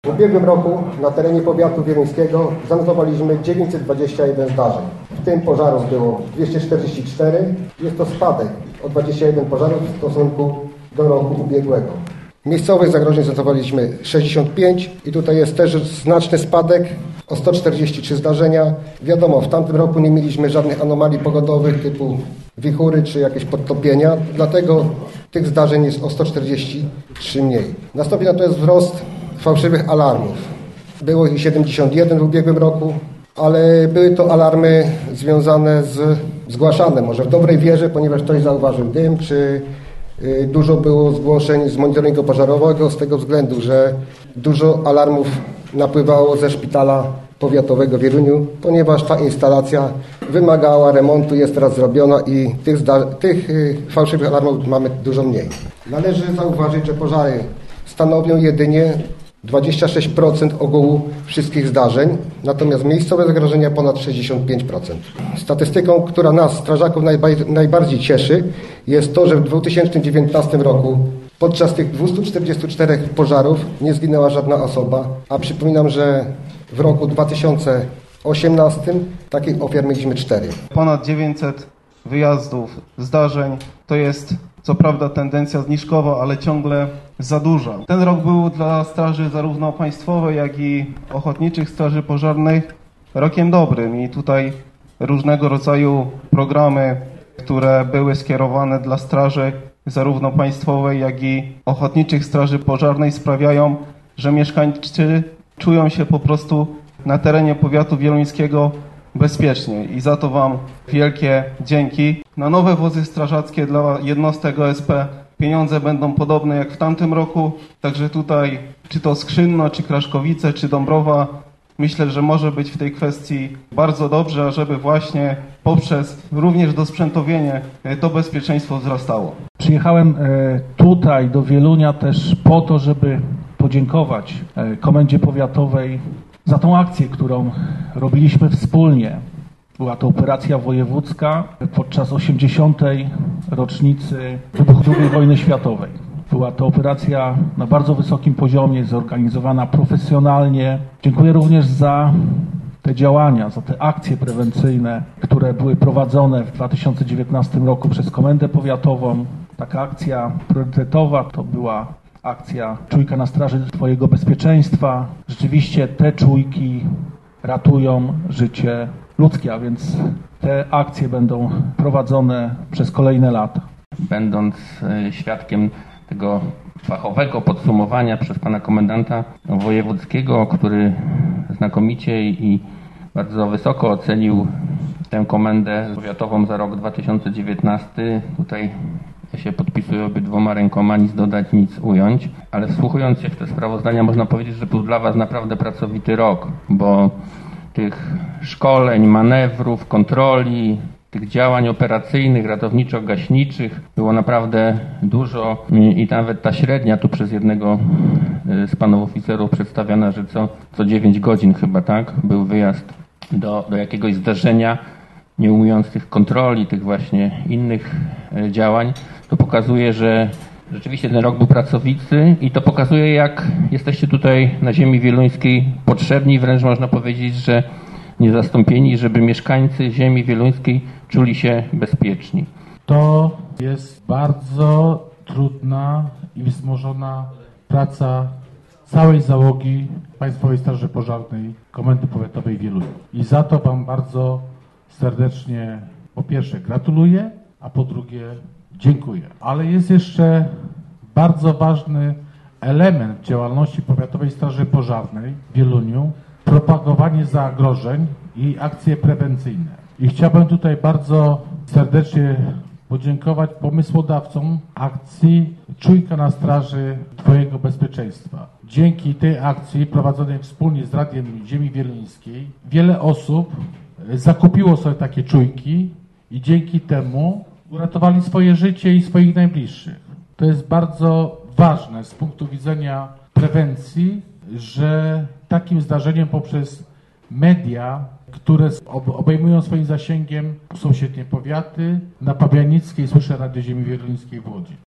W ubiegłym roku na terenie powiatu wieluńskiego zanotowaliśmy 921 zdarzeń. W tym pożarów było 244. Jest to spadek o 21 pożarów w stosunku do roku ubiegłego. Miejscowych zagrożeń zanotowaliśmy 65 i tutaj jest też znaczny spadek o 143 zdarzenia. Wiadomo, w tamtym roku nie mieliśmy żadnych anomalii pogodowych typu wichury czy jakieś podtopienia, dlatego tych zdarzeń jest o 143 mniej. Nastąpi natomiast wzrost fałszywych alarmów. Było ich 71 w ubiegłym roku, ale były to alarmy związane zgłaszane może w dobrej wierze, ponieważ ktoś zauważył dym, czy dużo było zgłoszeń z monitoringu pożarowego z tego względu, że dużo alarmów napływało ze szpitala powiatowego w Wieluniu, ponieważ ta instalacja wymagała remontu, jest teraz zrobiona i tych fałszywych alarmów mamy dużo mniej. Należy zauważyć, że pożary stanowią jedynie 26% ogółu wszystkich zdarzeń, natomiast miejscowe zagrożenia ponad 65%. Statystyką, która nas, strażaków, najbardziej cieszy, jest to, że w 2019 roku podczas tych 244 pożarów nie zginęła żadna osoba, a przypominam, że w roku 2018 takich ofiar mieliśmy 4. Ponad 900 wyjazdów, zdarzeń, to jest co prawda tendencja zniżkowa, ale ciągle za duża. Ten rok był dla straży zarówno państwowej, jak i ochotniczych straży pożarnych rokiem dobrym i tutaj różnego rodzaju programy, które były skierowane dla straży zarówno państwowej, jak i ochotniczych straży pożarnej sprawiają, że mieszkańcy czują się po prostu na terenie powiatu wieluńskiego bezpiecznie i za to Wam wielkie dzięki. Na nowe wozy strażackie dla jednostek OSP pieniądze będą podobne jak w tamtym roku, także tutaj czy to Skrzynno, czy Kraszkowice, czy Dąbrowa, myślę, że może być w tej kwestii bardzo dobrze, ażeby właśnie poprzez również dosprzętowienie to bezpieczeństwo wzrastało. Przyjechałem tutaj do Wielunia też po to, żeby podziękować Komendzie Powiatowej za tą akcję, którą robiliśmy wspólnie. Była to operacja wojewódzka podczas 80. rocznicy wybuchu II wojny światowej. Była to operacja na bardzo wysokim poziomie, zorganizowana profesjonalnie. Dziękuję również za te działania, za te akcje prewencyjne, które były prowadzone w 2019 roku przez Komendę Powiatową. Taka akcja priorytetowa to była akcja Czujka na straży Twojego bezpieczeństwa. Rzeczywiście te czujki ratują życie ludzkie, a więc te akcje będą prowadzone przez kolejne lata. Będąc świadkiem tego fachowego podsumowania przez pana komendanta wojewódzkiego, który znakomicie i bardzo wysoko ocenił tę komendę powiatową za rok 2019, tutaj ja się podpisuję obydwoma rękoma, nic dodać, nic ująć, ale wsłuchując się w te sprawozdania można powiedzieć, że był dla Was naprawdę pracowity rok, bo tych szkoleń, manewrów, kontroli, tych działań operacyjnych, ratowniczo-gaśniczych było naprawdę dużo i nawet ta średnia tu przez jednego z panów oficerów przedstawiana, że co 9 godzin chyba, tak, był wyjazd do jakiegoś zdarzenia, nie ujmując tych kontroli, tych właśnie innych działań, to pokazuje, że rzeczywiście ten rok był pracowity i to pokazuje, jak jesteście tutaj na ziemi wieluńskiej potrzebni, wręcz można powiedzieć, że niezastąpieni, żeby mieszkańcy ziemi wieluńskiej czuli się bezpieczni. To jest bardzo trudna i wzmożona praca całej załogi Państwowej Straży Pożarnej Komendy Powiatowej Wielunia. I za to Wam bardzo serdecznie po pierwsze gratuluję, a po drugie dziękuję. Ale jest jeszcze bardzo ważny element działalności Powiatowej Straży Pożarnej w Wieluniu, propagowanie zagrożeń i akcje prewencyjne. I chciałbym tutaj bardzo serdecznie podziękować pomysłodawcom akcji Czujka na straży Twojego bezpieczeństwa. Dzięki tej akcji prowadzonej wspólnie z Radiem Ziemi Wieluńskiej wiele osób zakupiło sobie takie czujki i dzięki temu uratowali swoje życie i swoich najbliższych. To jest bardzo ważne z punktu widzenia prewencji, że takim zdarzeniem poprzez media, które obejmują swoim zasięgiem sąsiednie powiaty, na Pabianickiej słyszę Radio Ziemi Wieluńskiej w Łodzi.